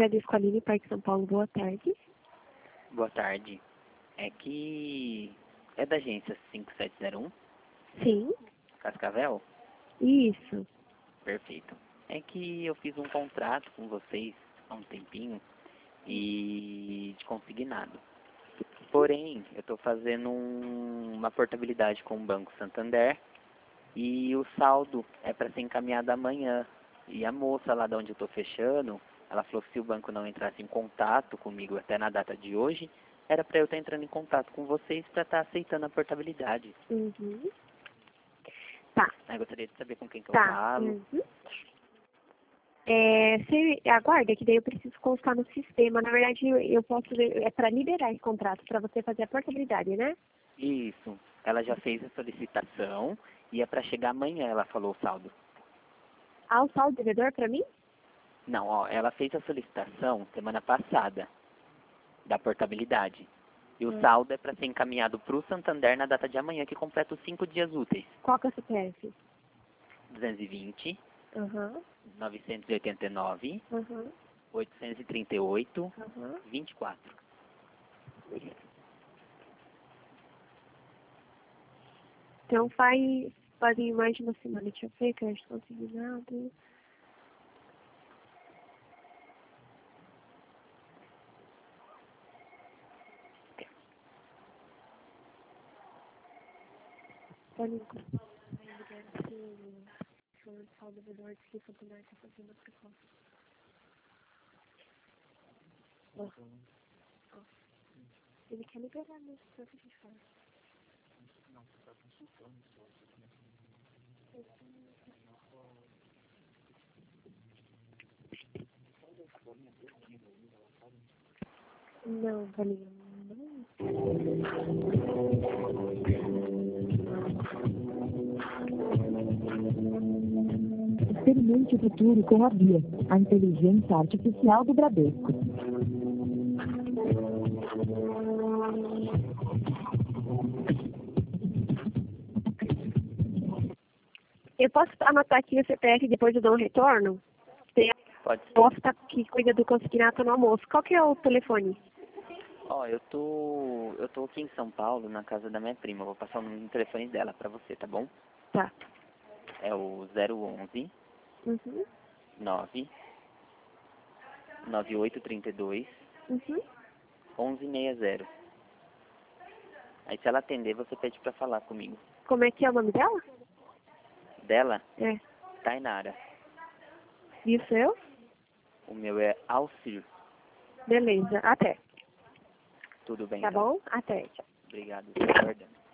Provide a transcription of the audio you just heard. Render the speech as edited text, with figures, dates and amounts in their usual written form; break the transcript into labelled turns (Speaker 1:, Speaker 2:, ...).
Speaker 1: Bradesco Aline, Parque São Paulo, boa tarde.
Speaker 2: Boa tarde. É que é da agência 5701,
Speaker 1: Sim,
Speaker 2: Cascavel?
Speaker 1: isso.
Speaker 2: Perfeito. É que eu fiz um contrato com vocês há um tempinho e de consignado. Porém, eu estou fazendo uma portabilidade com o Banco Santander e o saldo é para ser encaminhado amanhã. E a moça lá de onde eu estou fechando, ela falou que se o banco não entrasse em contato comigo até na data de hoje, era para eu estar entrando em contato com vocês para estar aceitando a portabilidade.
Speaker 1: Uhum. Tá,
Speaker 2: Eu gostaria de saber com quem que eu
Speaker 1: tá.
Speaker 2: falo.
Speaker 1: Uhum. Você aguarda que daí eu preciso constar no sistema. Na verdade, eu posso é para liberar esse contrato, para você fazer a portabilidade, né?
Speaker 2: Isso. Ela já fez a solicitação e é para chegar amanhã, ela falou o saldo.
Speaker 1: Ah, o saldo devedor para mim?
Speaker 2: Não, ó, ela fez a solicitação semana passada da portabilidade. E o saldo é para ser encaminhado para o Santander na data de amanhã, que completa os 5 dias úteis.
Speaker 1: Qual que é o CPF?
Speaker 2: 220,
Speaker 1: Aham,
Speaker 2: 989,
Speaker 1: aham,
Speaker 2: 838,
Speaker 1: aham.
Speaker 2: 24.
Speaker 1: Então fazem mais de uma semana. Deixa eu ver que eu acho consignado. Olha, saldo devedor de Santander está fazendo a proposta. Ele quer liberar, mas o que a gente faz? Não, Valinha, não.
Speaker 3: Experimente o futuro com a Bia, a inteligência artificial do Bradesco.
Speaker 1: Eu posso anotar aqui o CPF e depois eu dou um retorno? Tem a
Speaker 2: Pode ser.
Speaker 1: posta que cuida do consignato no almoço. Qual que é o telefone?
Speaker 2: Ó, eu tô aqui em São Paulo, na casa da minha prima. Eu vou passar o número de telefone dela para você, tá bom?
Speaker 1: Tá.
Speaker 2: É o 011
Speaker 1: Uhum.
Speaker 2: 9 9832
Speaker 1: Uhum.
Speaker 2: 1160. Aí se ela atender, você pede para falar comigo.
Speaker 1: Como é que é o nome dela?
Speaker 2: Dela,
Speaker 1: É.
Speaker 2: Tainara.
Speaker 1: Isso eu?
Speaker 2: O meu é Alcir.
Speaker 1: Beleza. Até.
Speaker 2: Tudo bem,
Speaker 1: Tá
Speaker 2: então?
Speaker 1: bom? Até.
Speaker 2: Obrigado, tô aguardando.